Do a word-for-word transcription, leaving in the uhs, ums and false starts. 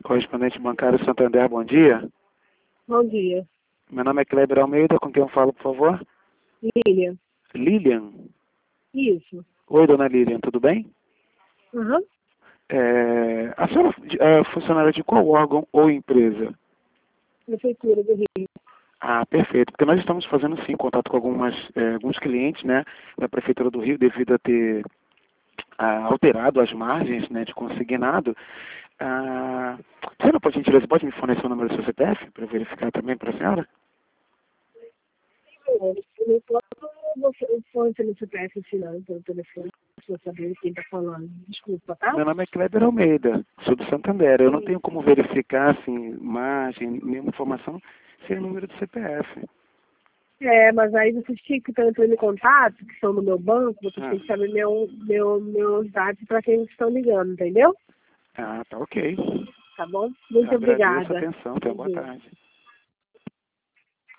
correspondente bancário Santander, bom dia. Bom dia. Meu nome é Kleber Almeida, com quem eu falo, por favor? Lilian. Lilian? Isso. Oi, dona Lilian, tudo bem? Uhum. É, a senhora é funcionária de qual órgão ou empresa? Prefeitura do Rio. Ah, perfeito, porque nós estamos fazendo sim contato com algumas, é, alguns clientes, né, da Prefeitura do Rio, devido a ter ah, alterado as margens, né, de consignado. Ah, a senhora, por gentileza, pode me fornecer o número do seu C P F para verificar também para a senhora? Eu não posso fonte no C P F assinando pelo telefone, para saber quem está falando. Desculpa, tá? Meu nome é Kleber Almeida, sou do Santander. Eu não tenho como verificar, assim, margem, nenhuma informação sem o número do C P F. É, mas aí vocês tinham que estar entrando em contato, que são no meu banco, vocês Ah. têm que saber meu, meu, meus dados para quem estão ligando, entendeu? Ah, tá ok. Tá bom? Muito Agradeço a obrigada. atenção. Tenha boa tarde.